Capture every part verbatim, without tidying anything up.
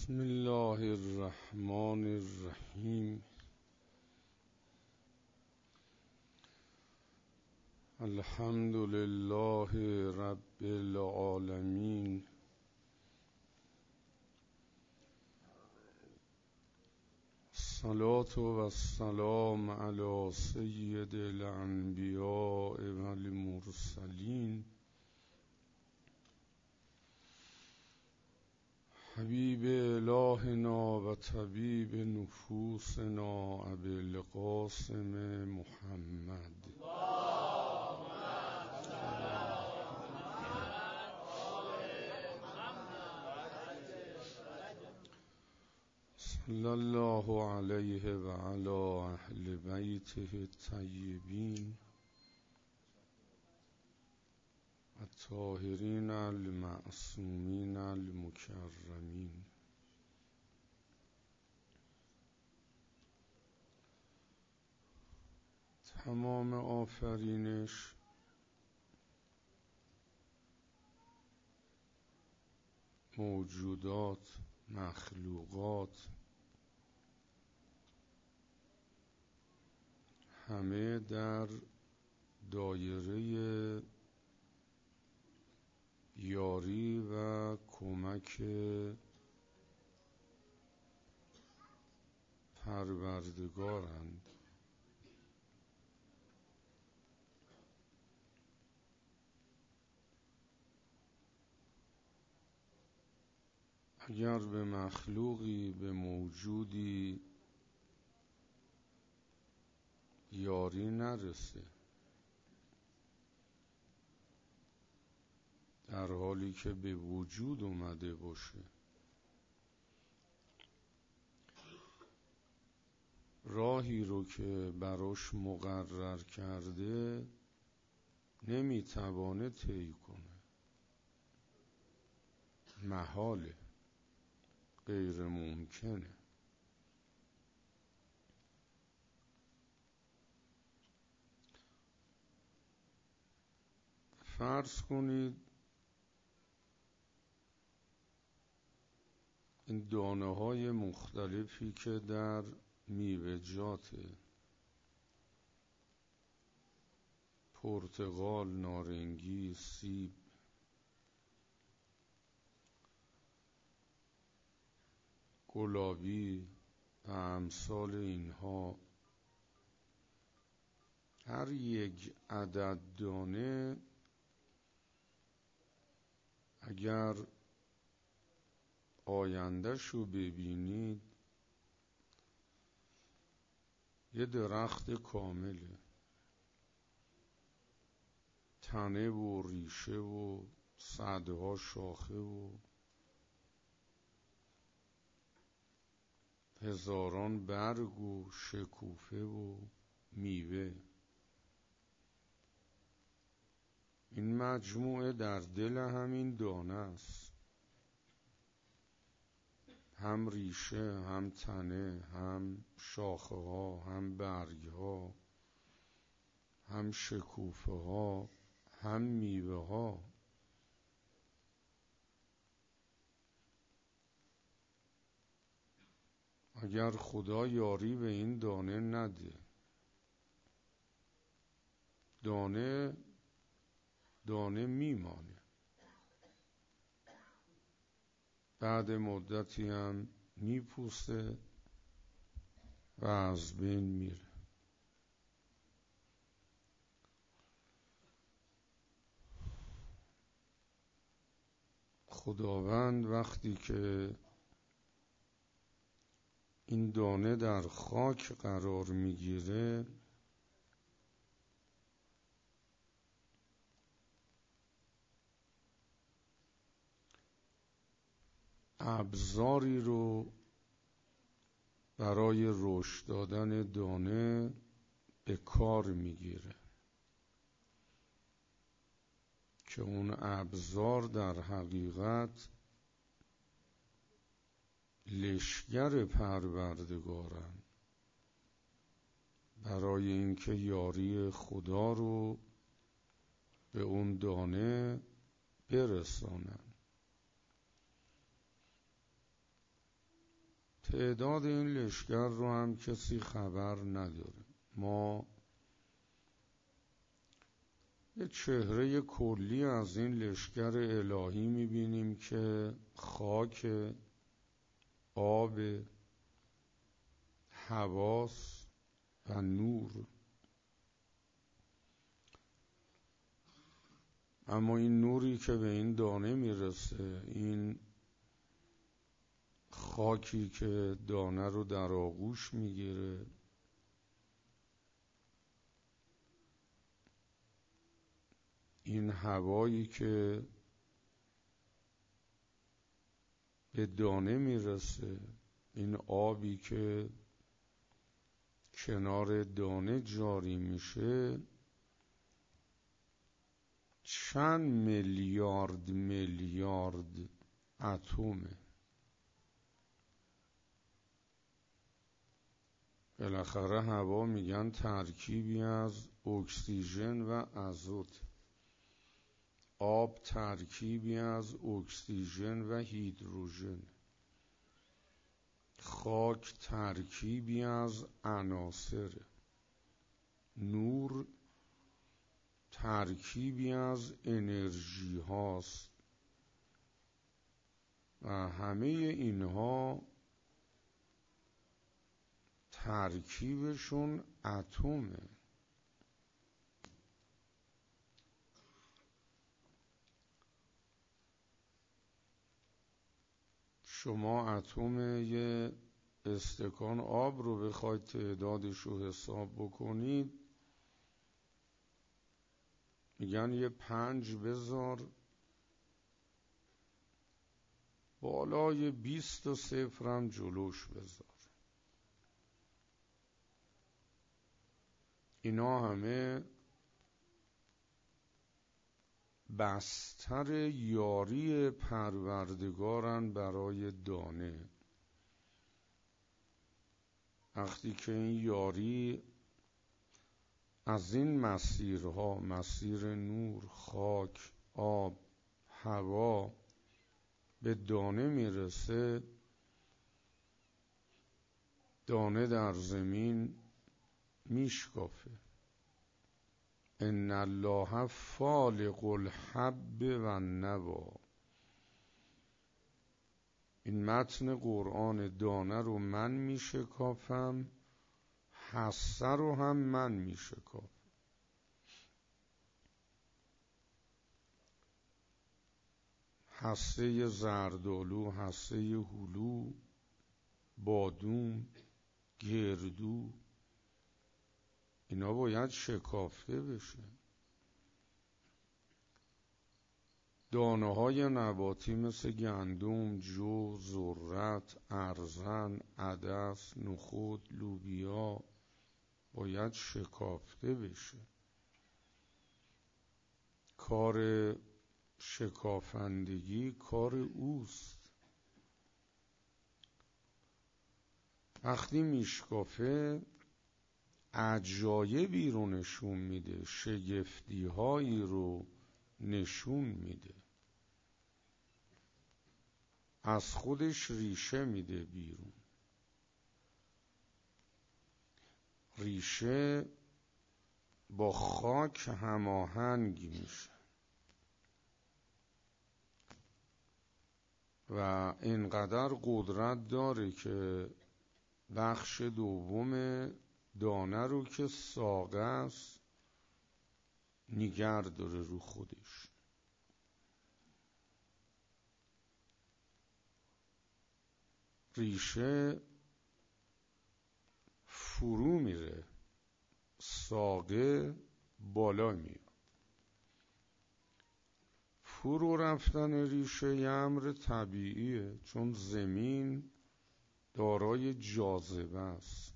بسم الله الرحمن الرحیم. الحمد لله رب العالمین. الصلاة و السلام علی سید الانبیاء و المرسلین حبیب الهنا و طبیب نفوسنا ابی القاسم محمد صلی الله علیه و علی اهل بیته الطیبین الطاهرین المعصومین المکرمین. تمام آفرینش موجودات، مخلوقات همه در دایره یاری و کمک پروردگارند. اگر به مخلوقی، به موجودی یاری نرسه، در حالی که به وجود اومده باشه، راهی رو که براش مقرر کرده نمیتوانه طی کنه، محاله، غیر ممکنه. فرض کنید این دانه های مختلفی که در میوه‌جات پرتقال، نارنگی، سیب، گلابی و امثال اینها، هر یک عدد دانه اگر آینده‌شو رو ببینید یه درخت کامله، تنه و ریشه و صدها شاخه و هزاران برگ و شکوفه و میوه. این مجموعه در دل همین دانه است، هم ریشه، هم تنه، هم شاخه ها، هم برگ ها، هم شکوفه ها، هم میوه ها. اگر خدا یاری به این دانه نده، دانه دانه میمانه، بعد مدتی هم میپوسه و از بین میره. خداوند وقتی که این دانه در خاک قرار میگیره ابزاری رو برای رشد دادن دانه به کار میگیره که اون ابزار در حقیقت لشگر پروردگارن، برای اینکه یاری خدا رو به اون دانه برسانن. تعداد این لشکر رو هم کسی خبر نداره. ما یه چهره کلی از این لشکر الهی میبینیم که خاک، آب، حواس و نور. اما این نوری که به این دانه میرسه، این خاکی که دانه رو در آغوش میگیره، این هوایی که به دانه میرسه، این آبی که کنار دانه جاری میشه، چند میلیارد میلیارد اتمه. بالاخره هوا میگن ترکیبی از اکسیژن و ازوت، آب ترکیبی از اکسیژن و هیدروژن، خاک ترکیبی از عناصر، نور ترکیبی از انرژی هاست و همه اینها ترکیبشون اتمه. شما اتم یه استکان آب رو بخواید تعدادش رو حساب بکنید، میگن یه پنج بذار بالای بیست و صفرم جلوش بذار. اینا همه بستر یاری پروردگارن برای دانه. وقتی که این یاری از این مسیرها، مسیر نور، خاک، آب، هوا، به دانه میرسه، دانه در زمین میشکافه. ان الله فالق الحب و النوی. این متن قرآن، دانه رو من میشکافم، هسته رو هم من میشکافم. هسته زردالو، هسته هلو، بادوم، گردو، اینا باید شکافته بشه. دانه های نباتی مثل گندم، جو، ذرت، ارزن، عدس، نخود، لوبیا باید شکافته بشه. کار شکافندگی کار اوست. وقتی میشکافه عجایبی رو نشون میده، شگفتی هایی رو نشون میده، از خودش ریشه میده بیرون. ریشه با خاک هماهنگ میشه و اینقدر قدرت داره که بخش دوم دانه رو که ساقه است نگر داره رو خودش. ریشه فرو میره، ساقه بالا میاد. فرو رفتن ریشه یه امر طبیعیه، چون زمین دارای جاذبه است.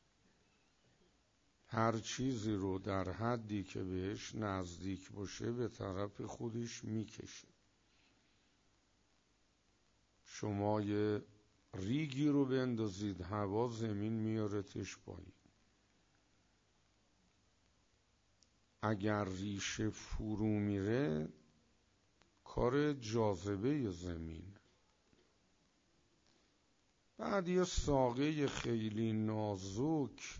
هر چیزی رو در حدی که بهش نزدیک باشه به طرف خودش میکشه. شما یه ریگی رو بندازید هوا، زمین میارتش پایین. اگر ریشه فرو میره کار جاذبه زمین. بعد یه ساقه خیلی نازک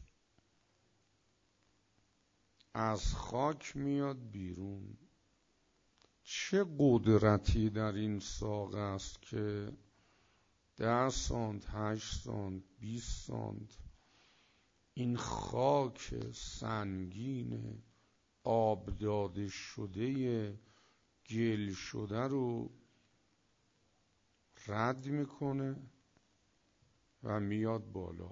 از خاک میاد بیرون. چه قدرتی در این ساقه است که ده سانت، هشت سانت، بیست سانت این خاک سنگین آب داده شده گل شده رو رد میکنه و میاد بالا.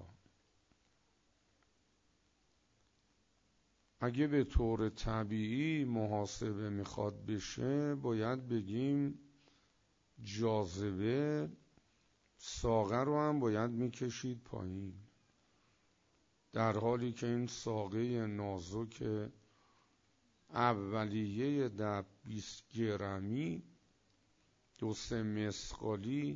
اگه به طور طبیعی محاسبه میخواد بشه باید بگیم جاذبه ساقه رو هم باید میکشید پایین، در حالی که این ساقه نازک اولیه ده بیست گرمی دو سه مسقالی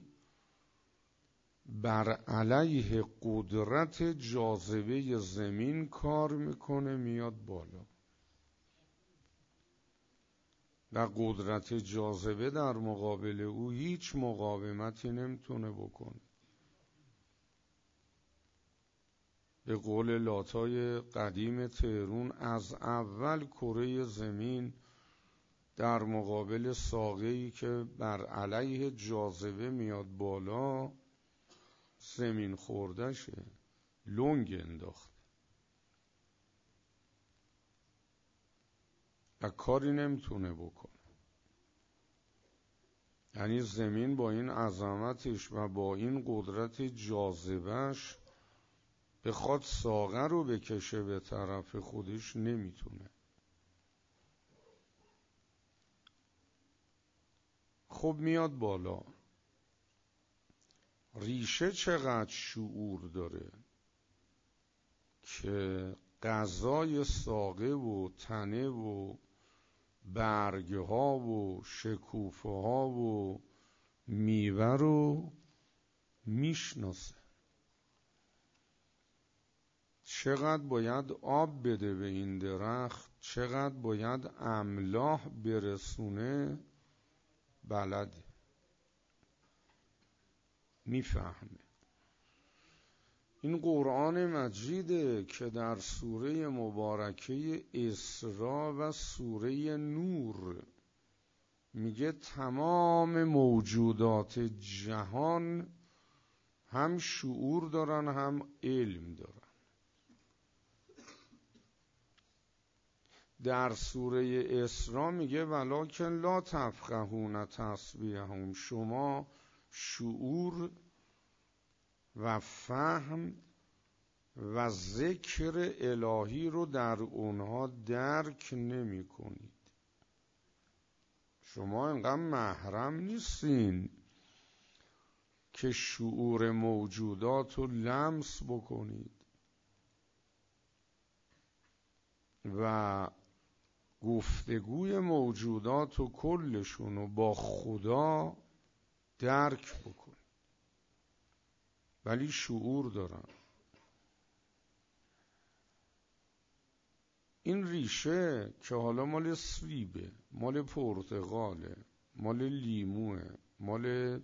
بر علیه قدرت جاذبه زمین کار میکنه میاد بالا و قدرت جاذبه در مقابل او هیچ مقاومتی نمیتونه بکنه. به قول لاتای قدیم تهرون از اول کره زمین در مقابل ساقه‌ای که بر علیه جاذبه میاد بالا زمین خوردشه، لنگ انداخت و کاری نمیتونه بکنه. یعنی زمین با این عظمتش و با این قدرت جاذبهش بخواد ساقه رو بکشه به طرف خودش نمیتونه. خب میاد بالا. ریشه چقدر شعور داره که غذای ساقه و تنه و برگها و شکوفه ها و میوه رو میشناسه. چقدر باید آب بده به این درخت، چقدر باید املاح برسونه بلده، میفهمه. این قرآن مجیده که در سوره مبارکه اسراء و سوره نور میگه تمام موجودات جهان هم شعور دارن هم علم دارن. در سوره اسراء میگه ولکن لا تفقهون تسبیحهم، شما شعور و فهم و ذکر الهی رو در اونها درک نمی کنید. شما انقدر محرم نیستین که شعور موجودات رو لمس بکنید و گفتگوی موجودات و کلشون رو با خدا درک بکنید، ولی شعور دارن. این ریشه که حالا مال سیبه، مال پرتقاله، مال لیموه، مال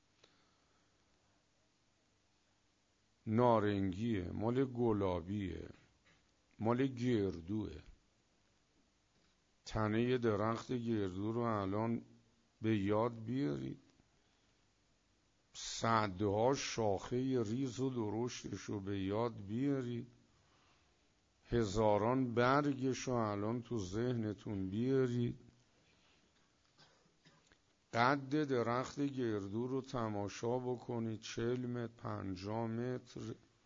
نارنگیه، مال گلابیه، مال گردوه. تنه درخت گردو رو الان به یاد بیارید، صدها شاخه ریز و درشتش رو به یاد بیارید، هزاران برگش رو الان تو ذهنتون بیارید، قد درخت گردو رو تماشا بکنید، چهل متر، پنجاه متر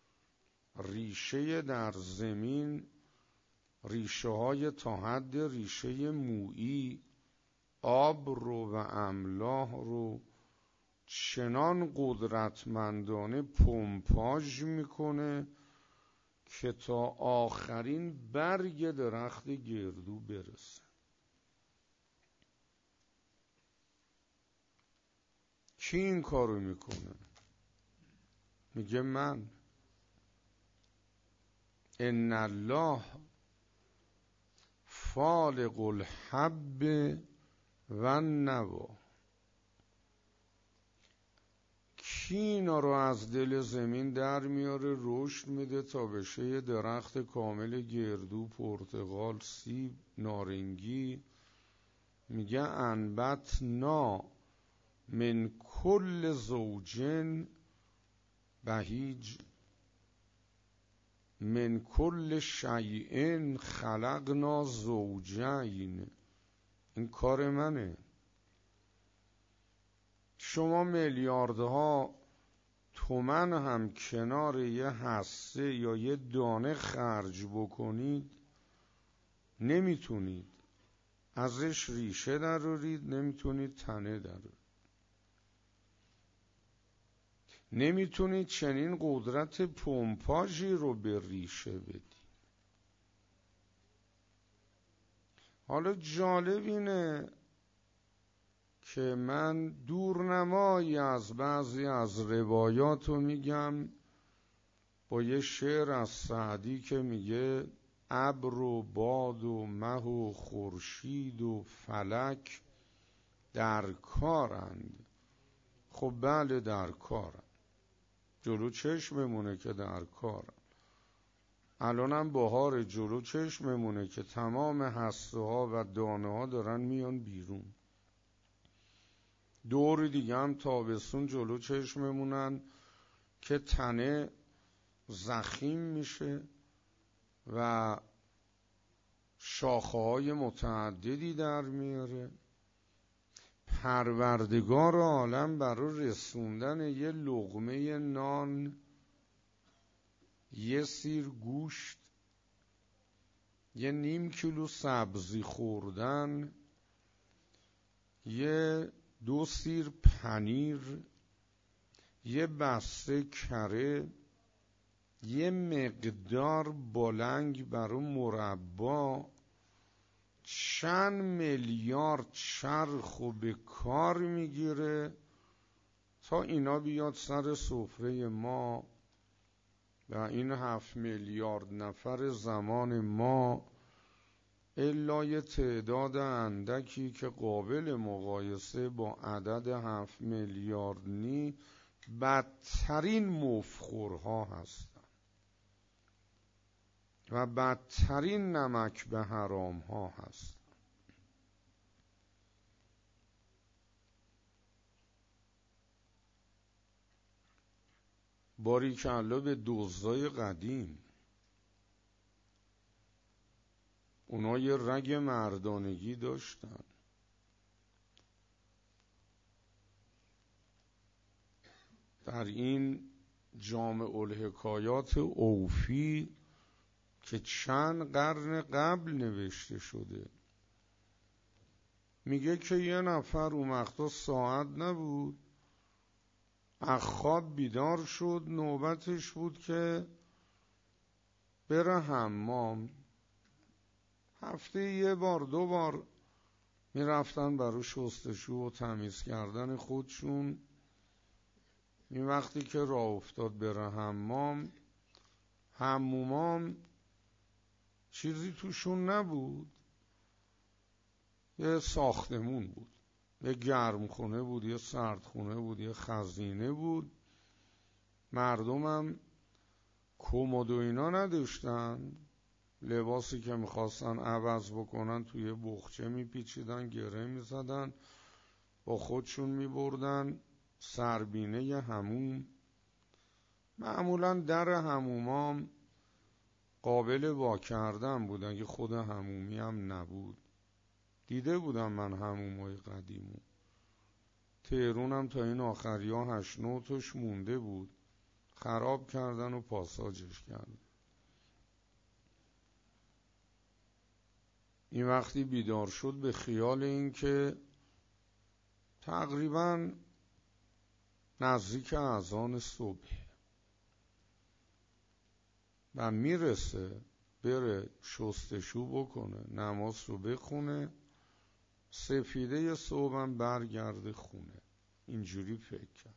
ریشه در زمین، ریشه های تا حد ریشه مویی آب رو و املاح رو چنان قدرتمندانه پمپاژ میکنه که تا آخرین برگ درخت گردو برسه. کی این کارو میکنه؟ میگه من. ان الله فالق الحب و النوا. کی اینا رو از دل زمین در میاره رشد میده تا بشه یه درخت کامل گردو، پرتقال، سیب، نارنگی؟ میگه انبتنا من کل زوجن بهیج من کل شیء خلقنا زوجین. این کار منه. شما میلیاردها تومن هم کنار یه حصه یا یه دانه خرج بکنید نمیتونید ازش ریشه درارید، نمیتونید تنه درارید، نمیتونید چنین قدرت پمپاژی رو به ریشه بدید. حالا جالب اینه که من دورنمایی از بعضی از روایات رو میگم با یه شعر از سعدی که میگه ابر و باد و مه و خورشید و فلک در کارند. خب بله در کارند، جلو چشممونه که در کارند. الانم بهار جلو چشممونه که تمام هسته ها و دانه ها دارن میان بیرون. دور دیگه هم تابستون جلو چشممونن که تنه زخیم میشه و شاخه های متعددی در میاره. پروردگار عالم برای رسوندن یه لقمه نان، یه سیر گوشت، یه نیم کیلو سبزی خوردن، یه دو سیر پنیر، یه بسته کره، یه مقدار بالنگ برای مربا، چند میلیارد چرخ و به کار میگیره تا اینا بیاد سر سفره ما و این هفت میلیارد نفر زمان ما الا یه تعداد اندکی که قابل مقایسه با عدد هفت میلیارد نی بدترین مفخورها هستن و بدترین نمک به حرام ها هستن. باریکالله به دزدای قدیم، اونا یه رگ مردانگی داشتن. در این جامع الحکایات اوفی که چند قرن قبل نوشته شده میگه که یه نفر اون وقتا ساعت نبود، از خواب بیدار شد، نوبتش بود که بره حمام. هفته یه بار دو بار میرفتن برای شستشو و تمیز کردن خودشون. این وقتی که راه افتاد بره حمام، حمومام چیزی توشون نبود، یه ساختمون بود، یه گرمخونه بود، یه سردخونه بود، یه خزینه بود. مردمم کمد و اینا نداشتن، لباسی که میخواستن عوض بکنن توی بخچه میپیچیدن، گره میزدن، با خودشون میبردن سربینه ی حموم. معمولا در حمومام قابل وا کردن بود اگه خود حمومی هم نبود. دیده بودم من حمومای قدیمو، تهرونم تا این آخری ها هشت نو تاش مونده بود، خراب کردن و پاساجش کردن. این وقتی بیدار شد به خیال این که تقریبا نزدیک اذان صبح و میرسه بره شستشو بکنه، نماز رو بخونه، سفیده صبحم برگرده خونه. اینجوری فکر کرد،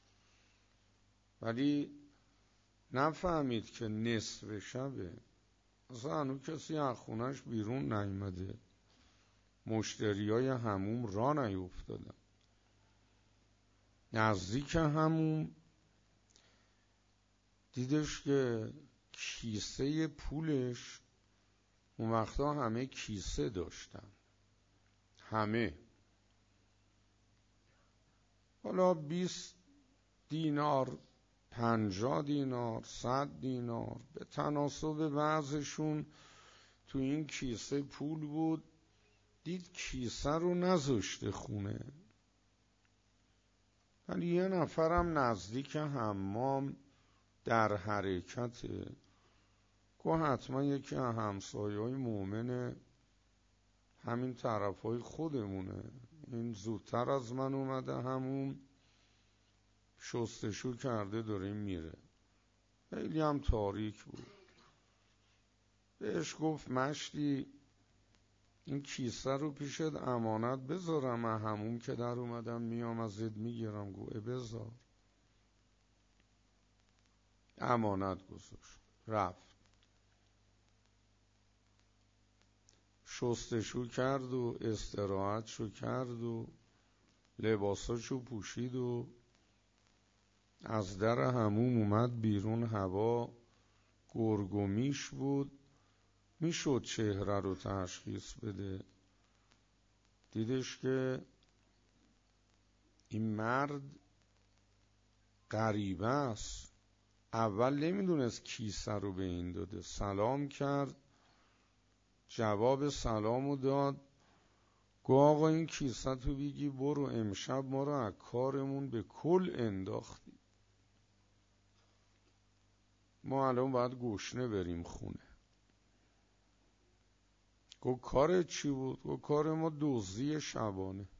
ولی نفهمید که نصف شبه، اصلا هنو کسی از خونش بیرون نیامده، مشتریای حموم را نیفتادن. نزدیک حموم دیدش که کیسه پولش اون وقتا همه کیسه داشتن، همه. حالا بیست دینار، پنجاه دینار، صد دینار به تناسب وضعشون تو این کیسه پول بود. دید کیسه رو نذاشته خونه، ولی یه نفرم نزدیک حمام در حرکته، که حتما یکی از همسایه‌های مؤمن همین طرفای خودمونه، این زودتر از من اومده همون، شستشو کرده داره میره. خیلی هم تاریک بود. بهش گفت مشتی این کیسه رو پیشت امانت بذارم، من همون که در اومدم میام ازت میگیرم. گوه بذار. امانت گذاشت، رفت. شستشو کرد و استراحتشو کرد و لباساشو پوشید و از در حموم اومد بیرون. هوا گرگومیش بود، میشد چهره رو تشخیص بده. دیدش که این مرد غریبه است. اول نمیدونست کیسه رو به این داده. سلام کرد، جواب سلامو داد. گو آقا این کیسه تو بگی برو، امشب ما رو از کارمون به کل انداختی، ما الان باید گشنه بریم خونه. گو کار چی بود؟ گو کار ما دزدی شبانه،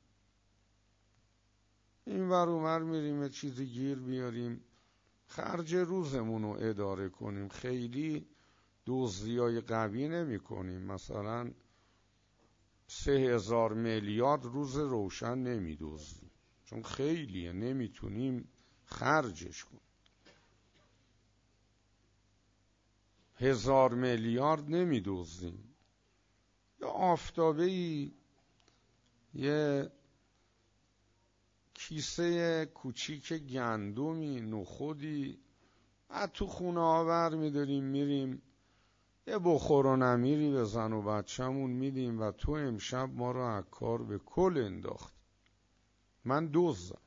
این ور اونور میریم چیزی گیر بیاریم خرج روزمون رو اداره کنیم، خیلی دزدیای قوی نمی کنیم. مثلا سه هزار میلیارد روز روشن نمی دزدیم، چون خیلیه نمیتونیم خرجش کنیم. هزار میلیارد نمی دزدیم. یا آفتابه‌ای یه کیسه کوچیک گندمی، نخودی بعد تو خونه آور میداریم میریم یه بخور و نمیری به زن و بچه‌مون میدیم و تو امشب ما رو از کار به کل انداخت. من دزدم.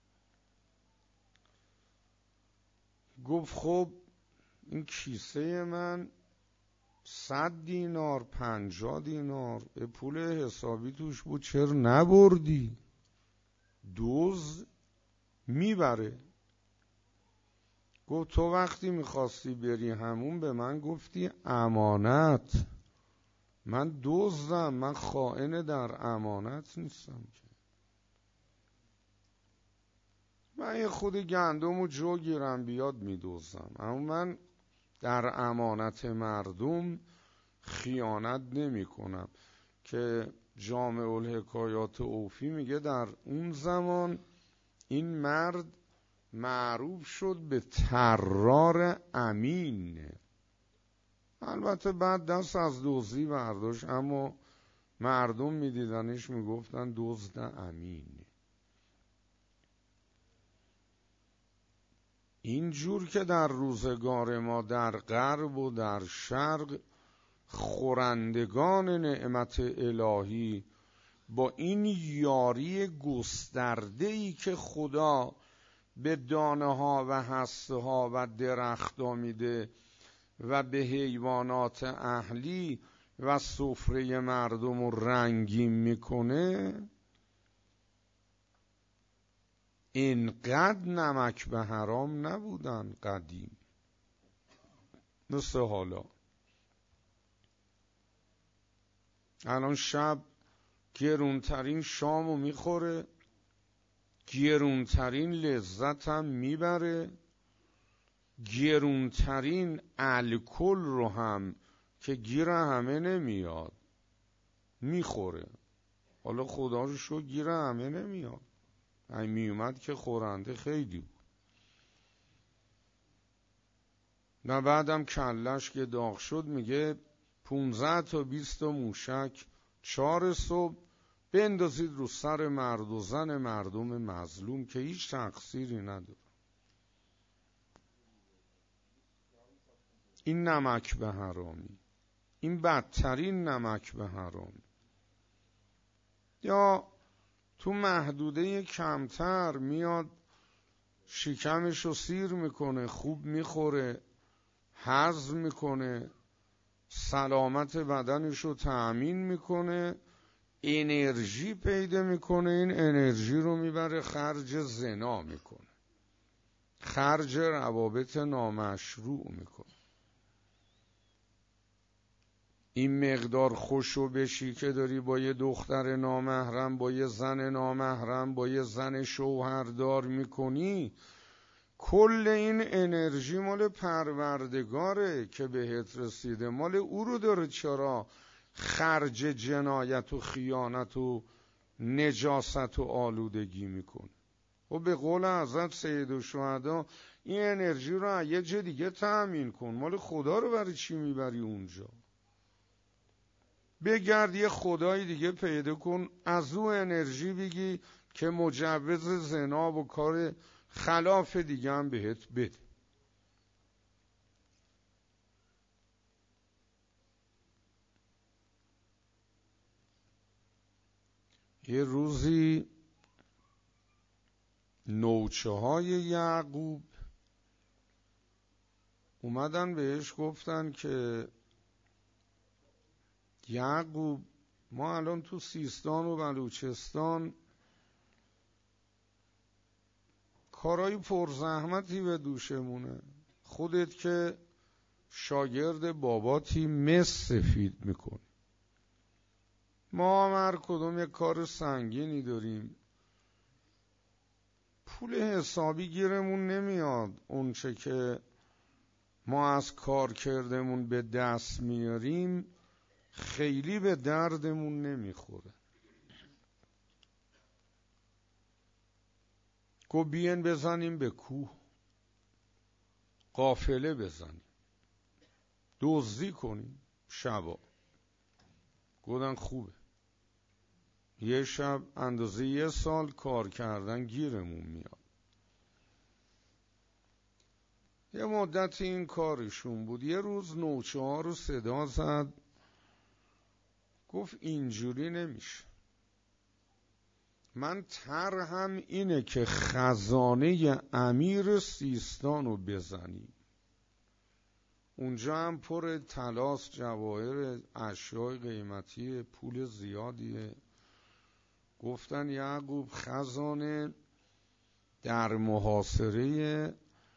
گفت خب این کیسه من صد دینار، پنجاه دینار به پول حسابی توش بود، چرا نبردی؟ دزد میبره. گفت تو وقتی میخواستی بری همون به من گفتی امانت، من دزدم، من خائن در امانت نیستم که. من یه خود گندم و جو گیرم بیاد میدزدم، اما من در امانت مردم خیانت نمی کنم. که جامع الحکایات اوفی میگه در اون زمان این مرد معروف شد به طرار امین. البته بعد دست از دزدی برداشت، اما مردم میدیدنش میگفتن دزد امین. اینجور که در روزگار ما در غرب و در شرق خورندگان نعمت الهی با این یاری گسترده‌ای که خدا به دانه ها و هسته ها و درخت ها میده و به حیوانات اهلی و سفره مردم رو رنگین میکنه، اینقدر نمک به حرام نبودن قدیم مثل حالا. الان شب گرونترین شامو میخوره، گرونترین لذت هم میبره، گرونترین الکل رو هم که گیر همه نمیاد میخوره. حالا خدا رو شو گیر همه نمیاد، این میومد که خورنده خیلی بود. و بعدم کلش که داغ شد میگه پونزده تا بیست تا موشک چهار صبح بندازید رو سر مرد و زن مردم مظلوم که هیچ تقصیری نداره. این نمک به حرامی، این بدترین نمک به حرامی. یا تو محدوده کمتر میاد شکمشو سیر میکنه، خوب میخوره، هضم میکنه، سلامت بدنشو تأمین میکنه، انرژی پیدا میکنه، این انرژی رو میبره خرج زنا میکنه، خرج روابط نامشروع میکنه. این مقدار خوشو بشی که داری با یه دختر نامحرم، با یه زن نامحرم، با یه زن شوهردار میکنی، کل این انرژی مال پروردگاره که بهت رسیده، مال او رو داره چرا خرج جنایت و خیانت و نجاست و آلودگی میکنه. و به قول حضرت سید الشهدا این انرژی رو یه جا دیگه تأمین کن، مال خدا رو برای چی میبری اونجا؟ بگرد یه خدای دیگه پیدا کن، از او انرژی بگی که مجوز زنا و کار خلاف دیگه هم بهت بده. یه روزی نوچه های یعقوب اومدن بهش گفتن که یعقوب، ما الان تو سیستان و بلوچستان کارای پرزحمتی به دوشمونه، خودت که شاگرد باباتی مس سفید میکن، ما هم هر کدوم یک کار سنگینی داریم، پول حسابی گیرمون نمیاد، اون چه که ما از کار کردمون به دست میاریم خیلی به دردمون نمیخوره. گو بیان بزنیم به کوه، قافله بزنیم، دزدی کنیم شبا. گفتن خوبه. یه شب اندازه یه سال کار کردن گیرمون میاد. یه مدت این کارشون بود. یه روز نوچه ها رو صدا زد، گفت اینجوری نمیشه، من طرحم اینه که خزانه امیر سیستان رو بزنیم، اونجا هم پر طلاست، جواهر، اشیاء قیمتی، پول زیادیه. گفتن یعقوب خزانه در محاصره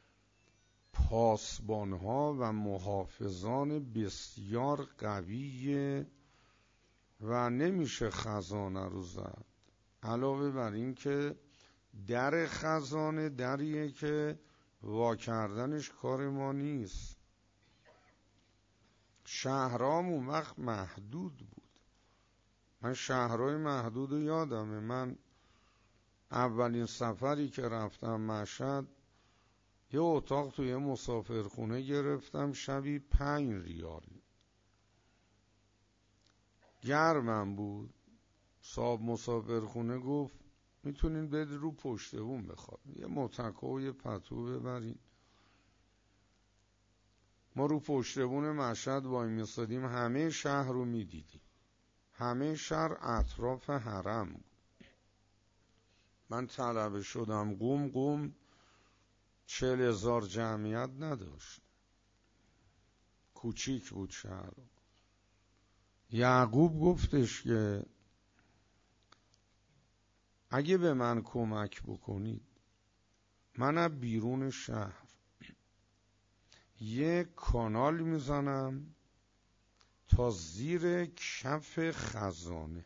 پاسبانها و محافظان بسیار قویه و نمیشه خزانه رو زد. علاوه بر این که در خزانه دریه که وا کردنش کار ما نیست. شهرام اون وقت محدود بود. من شهرهای محدود رو یادمه. من اولین سفری که رفتم مشهد یه اتاق توی مسافرخونه گرفتم، شبی پنج ریال. گرمم بود. صاحب مسافرخونه گفت میتونین بد رو پشت بوم بخواد، یه متکا و یه پتو ببرین. ما رو پشت بوم مشهد وای میستادیم، همه شهر رو میدیدیم، همه شهر اطراف حرم بود. من طلبه شدم قوم قوم چهل هزار جمعیت نداشت، کوچیک بود شهر. یعقوب گفتش که اگه به من کمک بکنید، من از بیرون شهر یه کانال میزنم تا زیر کف خزانه.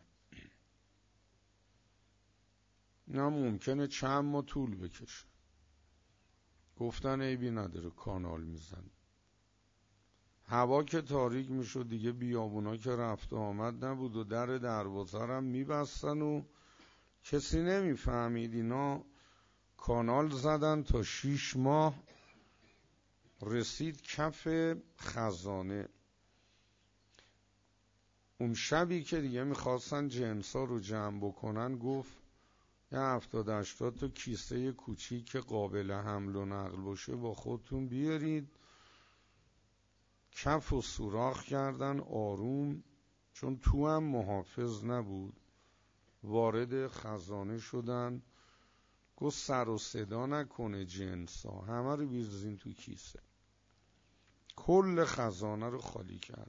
نه ممکنه چند ماه طول بکشه. گفتن عیبی نداره کانال میزن. هوا که تاریک میشد دیگه، بیابونا که رفت و آمد نبود و در دروازه هم میبستن و کسی نمیفهمید. اینا کانال زدن تا شیش ماه رسید کف خزانه. اون شبی که دیگه میخواستن جنسا رو جمع بکنن، گفت یه هفتاد هشتاد تا کیسه کوچیک که قابل حمل و نقل باشه با خودتون بیارید، کف و سوراخ کردن آروم، چون تو هم محافظ نبود، وارد خزانه شدن. گفت سر و صدا نکنه جنسا، همه رو بیرزین تو کیسه. کل خزانه رو خالی کردن.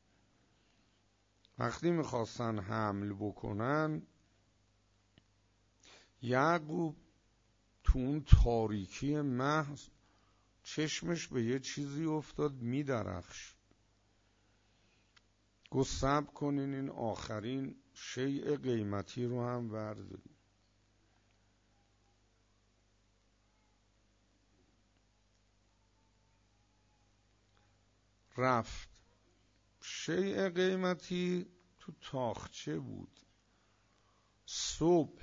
وقتی میخواستن حمل بکنن، یعقوب تو اون تاریکی محض چشمش به یه چیزی افتاد میدرخش. گفت صبر کنین این آخرین شیء قیمتی رو هم برداریم. رفت. شیء قیمتی تو تاخچه بود. صبح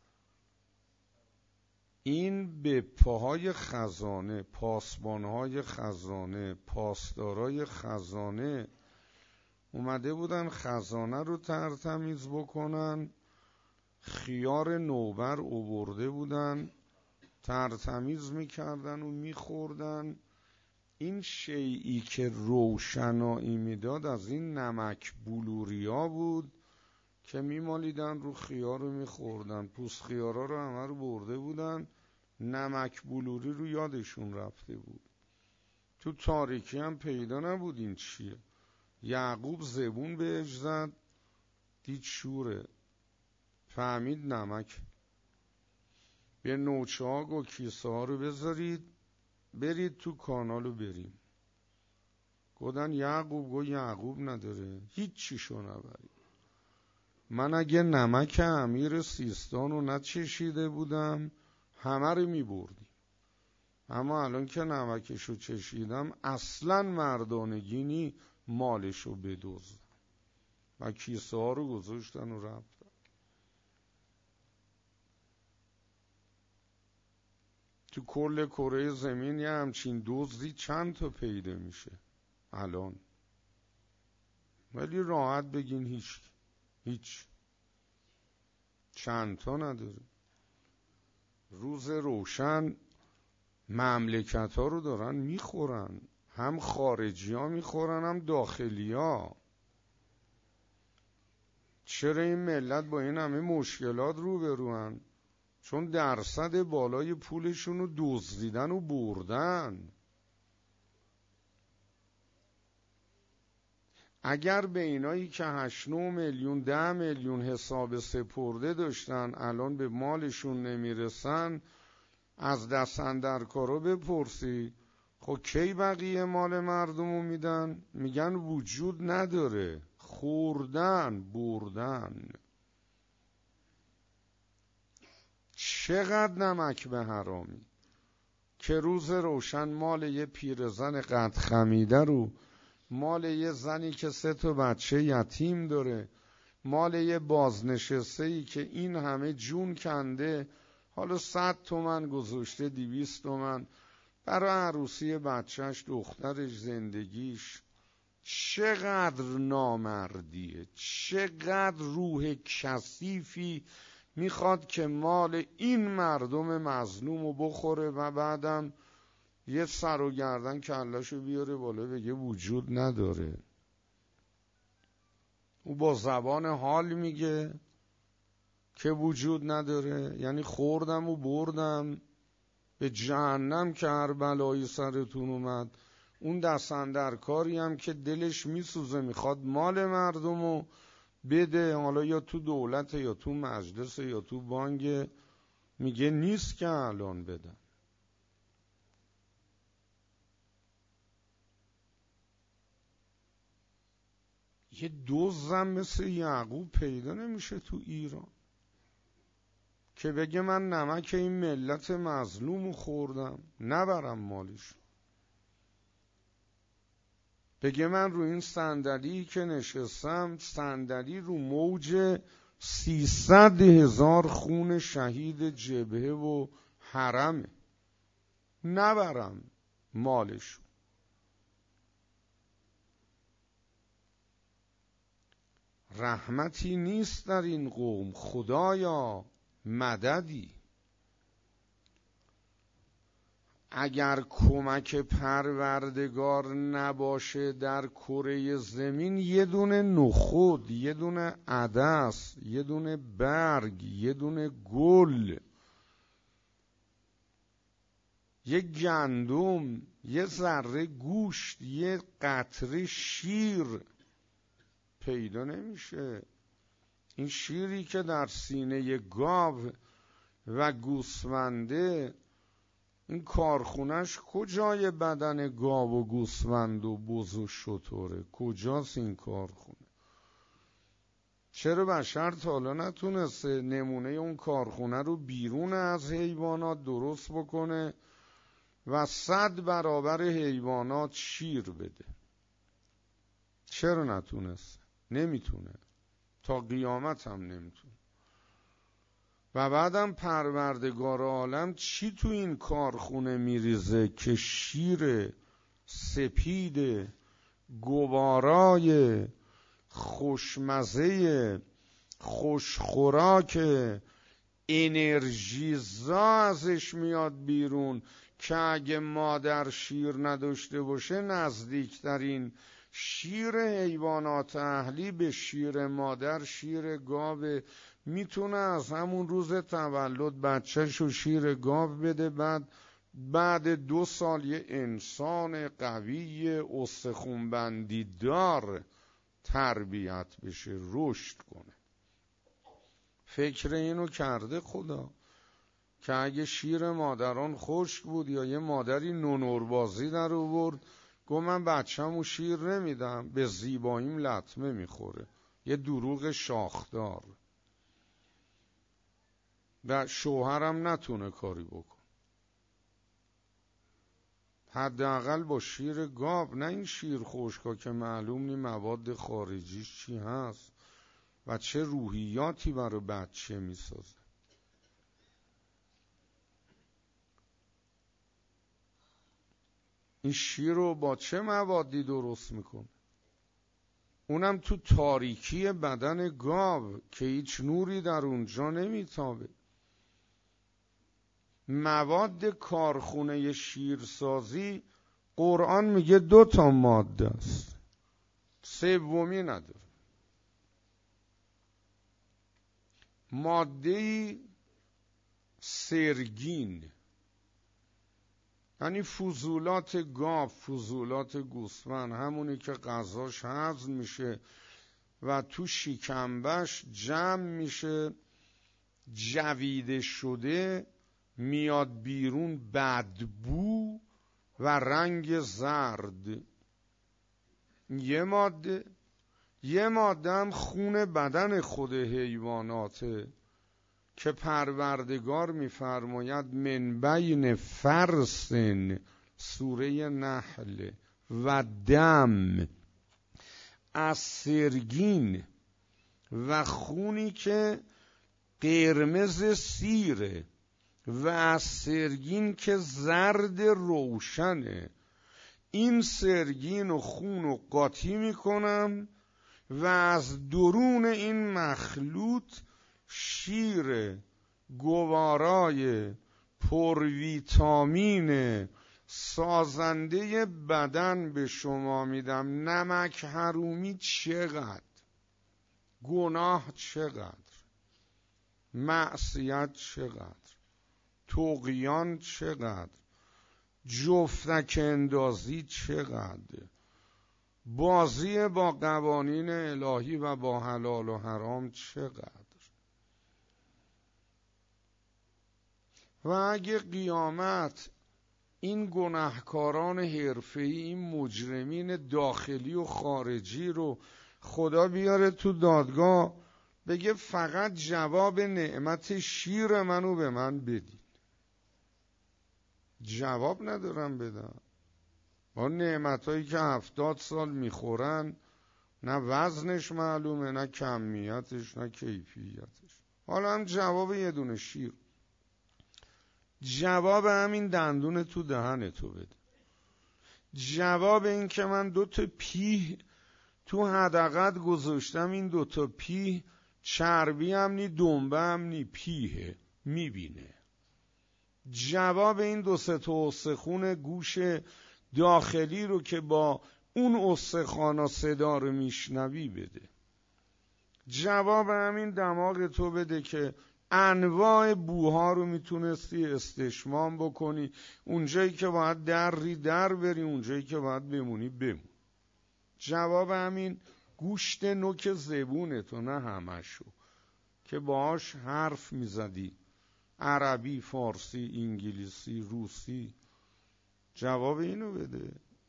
این به پاهای خزانه، پاسبانهای خزانه، پاسدارای خزانه اومده بودن خزانه رو ترتمیز بکنن. خیار نوبر آورده بودن، ترتمیز میکردن و میخوردن. این شیئی که روشنایی میداد از این نمک بلوریا بود که میمالیدن رو خیار رو میخوردن. پوست خیارا رو همه رو برده بودن، نمک بلوری رو یادشون رفته بود. تو تاریکی هم پیدا نبود این چیه. یعقوب زبون بهش زد، دید شوره، فهمید نمک. به نوچه ها و کیسه ها رو بذارید، برید تو کانالو بریم. گفتن یعقوب، گو یعقوب نداره، هیچ چیشو نبرید. من اگه نمک امیر سیستان رو نچشیده بودم همه رو می بردیم، اما الان که نمکشو چشیدم اصلا مردانگی نی مالشو بدزدم. و کیسه ها رو گذاشتن و رفتن. تو کل کره زمین یه همچین دزدی چند تا پیدا میشه الان؟ ولی راحت بگین هیچ هیچ چند تا نداره. روز روشن مملکت ها رو دارن میخورن، هم خارجی ها میخورن هم داخلی ها. چرا این ملت با این همه مشکلات روبروان؟ چون درصد بالای پولشون رو دزدیدن و بردن. اگر به اینایی که هشت نه میلیون ده میلیون حساب سپرده داشتن الان به مالشون نمیرسن، از دست اندرکارا بپرسی خب کی بقیه مال مردمو میدن؟ میگن وجود نداره، خوردن بردن. چقدر نمک به حرامی که روز روشن مال یه پیرزن قد خمیده رو، مال یه زنی که سه تا بچه یتیم داره، مال یه بازنشسته‌ای که این همه جون کنده، حالا صد تومن گذاشته، دویست تومن برای عروسی بچهش، دخترش، زندگیش. چقدر نامردیه، چقدر روح کثیفی میخواد که مال این مردم مظلومو بخوره و بعدم یه سر و گردن کلاشو بیاره بالا بگه وجود نداره. او با زبان حال میگه که وجود نداره، یعنی خوردم و بردم، به جهنم که هر بلایی سرتون اومد. اون دست اندرکاری هم که دلش میسوزه میخواد مال مردمو بده، حالا یا تو دولت یا تو مجلس یا تو بانک، میگه نیست که الان بدن. یه دزدم مثل یعقوب پیدا نمیشه تو ایران که بگه من نمک این ملت مظلومو خوردم نبرم مالش. بگه من رو این صندلی که نشستم، صندلی رو موج سیصد هزار خون شهید جبهه و حرمه، نبرم مالش. رحمتی نیست در این قوم، خدایا مددی. اگر کمک پروردگار نباشه در کره زمین، یه دونه نخود، یه دونه عدس، یه دونه برگ، یه دونه گل، یه گندم، یه ذره گوشت، یه قطره شیر پیدا نمیشه. این شیری که در سینه گاو و گوسفنده، این کارخونش کجای بدن گاو و گوسفند و بز و شتره؟ کجاست این کارخونه؟ چرا بشر تا حالا نتونسته نمونه اون کارخونه رو بیرون از حیوانات درست بکنه و صد برابر حیوانات شیر بده؟ چرا نتونسته؟ نمیتونه، تا قیامت هم نمیتونه. و بعدم پروردگار عالم چی تو این کارخونه میریزه که شیر سپید گوارای خوشمزه خوشخوراک انرژیزا ازش میاد بیرون که اگه مادر شیر نداشته باشه، نزدیکترین شیر حیوانات اهلی به شیر مادر شیر گاو، میتونه از همون روز تولد بچه‌شو شیر گاو بده، بعد بعد دو سال یه انسان قوی استخونبندی دار تربیت بشه، رشد کنه. فکر اینو کرده خدا که اگه شیر مادران خشک بود یا یه مادری نونوربازی در آورد گفت من بچه‌مو شیر نمیدم، به زیباییم لطمه میخوره، یه دروغ شاخدار، و شوهرم نتونه کاری بکن، حداقل با شیر گاو، نه این شیر خشکا که معلوم نی مواد خارجیش چی هست و چه روحیاتی برای بچه میسازه. این شیر رو با چه موادی درست میکنه؟ اونم تو تاریکی بدن گاو که هیچ نوری در اونجا نمیتابه. مواد کارخونه شیرسازی قرآن میگه دو تا ماده است، سومی نداره. ماده سرگین، یعنی فضولات گاو، فضولات گوسفند، همونی که غذاش هضم میشه و تو شکمبش جمع میشه، جویده شده، میاد بیرون بدبو و رنگ زرد. یه ماده یه ماده هم خون بدن خود حیواناته که پروردگار میفرماید من بین فرسن، سوره نحل، و دم، از سرگین و خونی که قرمز سیره و از سرگین که زرد روشنه، این سرگین و خون رو قاطی میکنم و از درون این مخلوط شیر گوارای پر ویتامین سازنده بدن به شما میدم. نمک حرومی چقدر، گناه چقدر، معصیت چقدر، طغیان چقدر، جفتک اندازی چقدر، بازی با قوانین الهی و با حلال و حرام چقدر. و اگه قیامت این گناهکاران حرفه‌ای، این مجرمین داخلی و خارجی رو خدا بیاره تو دادگاه بگه فقط جواب نعمت شیر منو به من بدید، جواب ندارم بدم. با نعمتایی که هفتاد سال میخورن، نه وزنش معلومه، نه کمیتش، نه کیفیتش. حالا هم جواب یه دونه شیر، جواب همین دندون تو دهن تو بده، جواب این که من دو تا پیه تو حدقت گذاشتم، این دو تا پیه چربی هم نی، دنبه هم نی، پیه میبینه. جواب این دو سه تا استخون گوش داخلی رو که با اون استخوانا صدا رو میشنوی بده. جواب همین دماغ تو بده که انواع بوها رو میتونستی استشمام بکنی، اونجایی که باید دری در بری، اونجایی که باید بمونی بمون. جواب همین گوشت نوک زبونه تو، نه همشو که باهاش حرف میزدی، عربی، فارسی، انگلیسی، روسی. جواب اینو بده.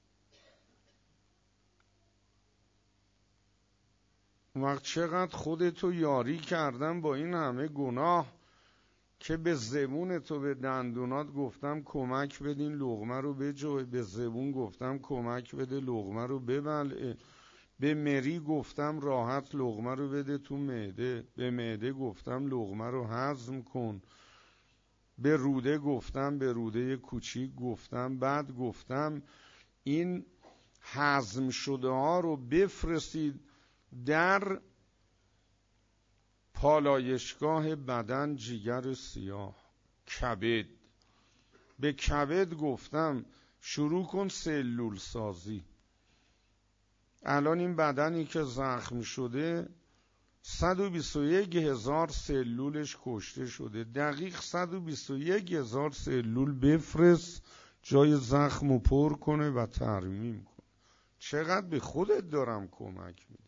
اون وقت چقدر خودتو یاری کردم با این همه گناه که به زبون تو، به دندونات گفتم کمک بدین لقمه رو بجوی، به زبون گفتم کمک بده لقمه رو ببلعه، به مری گفتم راحت لقمه رو بده تو معده، به معده گفتم لقمه رو هضم کن، به روده گفتم، به روده کوچیک گفتم، بعد گفتم این هضم شده ها رو بفرستید در پالایشگاه بدن جیگر سیاه، کبد. به کبد گفتم شروع کن سلول سازی. الان این بدنی که زخم شده صد و بیست و یک هزار سلولش کشته شده، دقیق صد و بیست و یک هزار سلول بفرست جای زخم رو پر کنه و ترمیم کنه. چقدر به خودت دارم کمک میدم.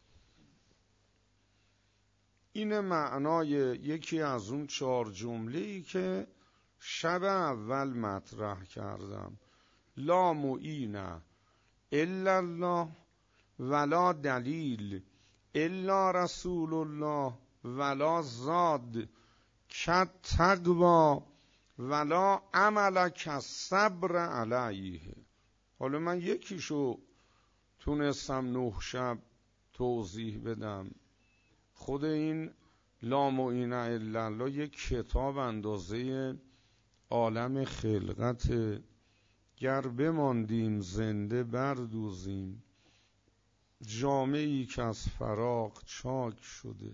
این معنای یکی از اون چهار جمله‌ای که شب اول مطرح کردم. لا معین الا الله ولا دلیل الا رسول الله ولا زاد کت تقوا ولا عمل کالصبر علیه. حالا من یکیشو تونستم نه شب توضیح بدم. خود این لا معین الا الله یک کتاب اندازه عالم خلقت، گر بماندیم زنده بردوزیم جامعی که از فراق چاک شده،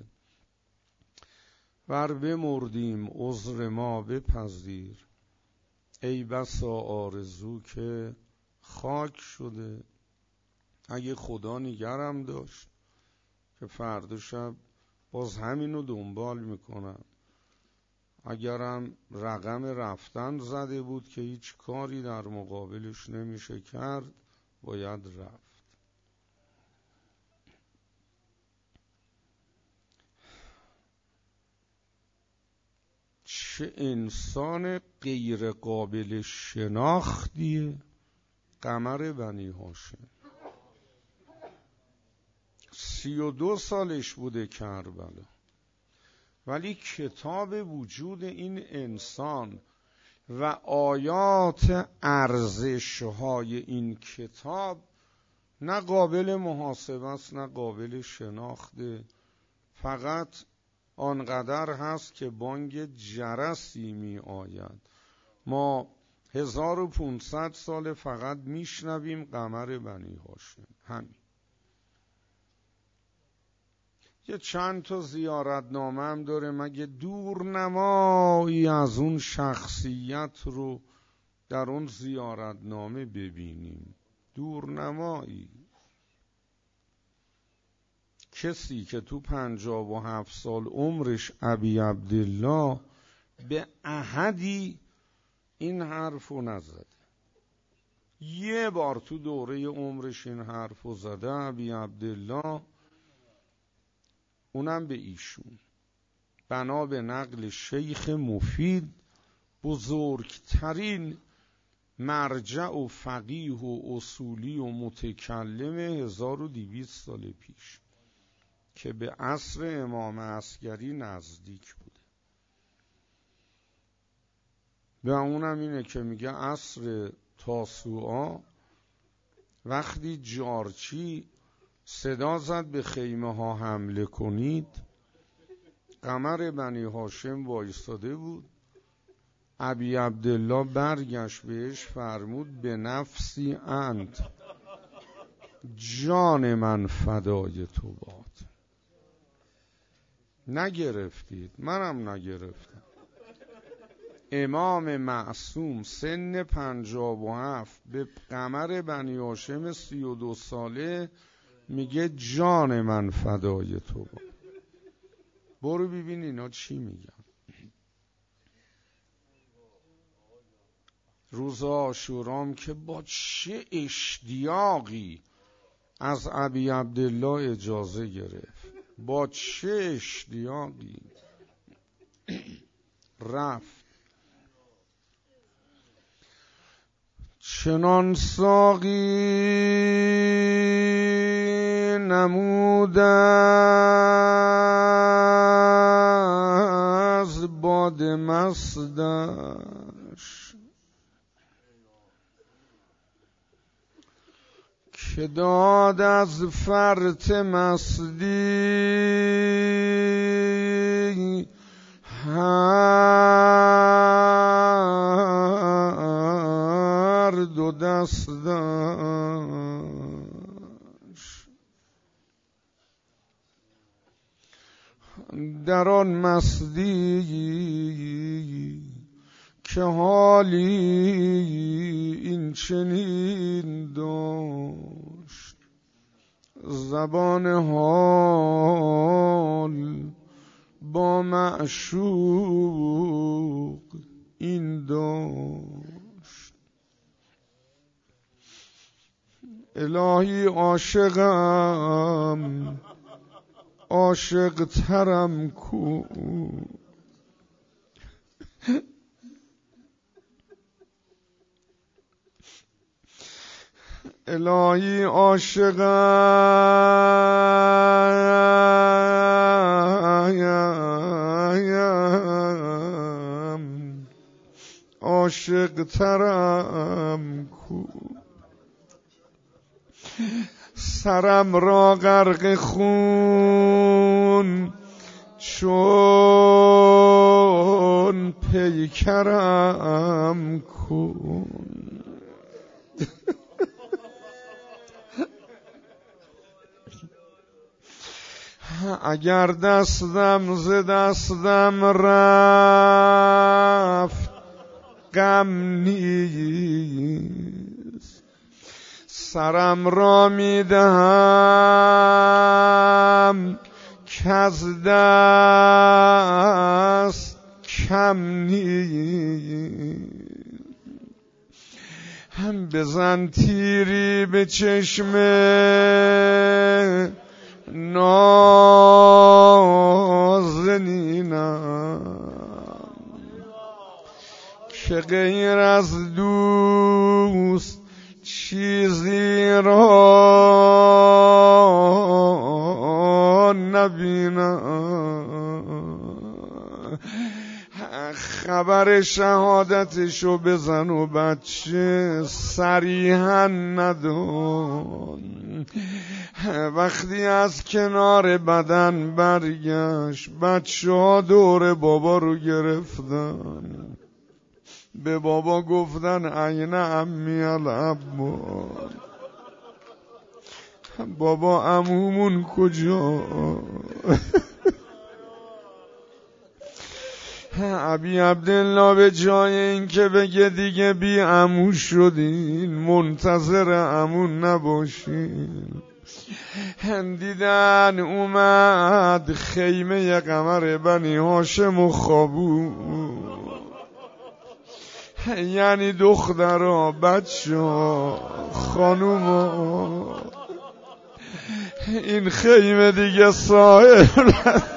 ور بمردیم عذر ما بپذیر ای بسا آرزو که خاک شده. اگه خدا نگرم داشت که فردا شب باز همینو دنبال میکنم، اگرم رقم رفتن زده بود که هیچ کاری در مقابلش نمیشه کرد، باید رفت. چه انسان غیر قابل شناختیه قمر بنی هاشم. سی و دو سالش بوده کربلا، ولی کتاب وجود این انسان و آیات ارزش‌های این کتاب نه قابل محاسبه است نه قابل شناخته. فقط آنقدر هست که بانگ جرسی می آید. ما هزار و پونصد سال فقط میشنویم قمر بنی هاشم. همین. یه چند تا زیارتنامه هم داره، مگه دورنمایی از اون شخصیت رو در اون زیارتنامه ببینیم؟ دورنمایی. کسی که تو پنجاه و هفت سال عمرش ابی عبدالله به احدی این حرف رو نزده. یه بار تو دوره عمرش این حرف رو زده ابی عبدالله، اونم به ایشون. بنا به نقل شیخ مفید، بزرگترین مرجع و فقیه و اصولی و متکلم هزار و دویست سال پیش که به عصر امام عسکری نزدیک بوده. و اونم اینه که میگه عصر تاسوعا وقتی جارچی صدا زد به خیمه ها حمله کنید، قمر بنی هاشم وایستاده بود. ابی عبدالله برگشت بهش فرمود به نفسی انت، جان من فدای تو باد. نگرفتید، منم نگرفتم. امام معصوم سن پنجاه و هفت به قمر بنی هاشم سی و دو ساله میگه جان من فدای تو با. برو ببین اینا چی میگن. روز عاشورام که با چه اشتیاقی از ابی عبدالله اجازه گرفت، با چه اشتیاقی رفت. چنان ساقی نمود از باد مستش که داد از فرط مستی هر دو دستش. در آن مستی که حالی این چنین داشت، زبان حال با معشوق این داشت. الهی عاشقم عاشق ترم کو، الهی عاشقم عاشق ترم کو. سرم را غرق خون چون پیکرم کن. اگر دستم ز دستم رفت غم نیست، سرم را میدهم کز دست کم نیست. هم بزن تیری به چشم نازنینم که غیر از دوست چیزی را نبینم. خبر شهادتشو بزن و بچه صریحا ندان. وقتی از کنار بدن برگشت بچه ها دور بابا رو گرفتن، به بابا گفتن عین عمی العباس، بابا عمومون کجا؟ ابی عبدالله به جای این که بگه دیگه بی عمو شدین منتظر عمو نباشین، دیدن اومد خیمه قمر بنی هاشم و خوابون، یعنی دخترها بچه‌ها خانوما این خیمه دیگه صاحب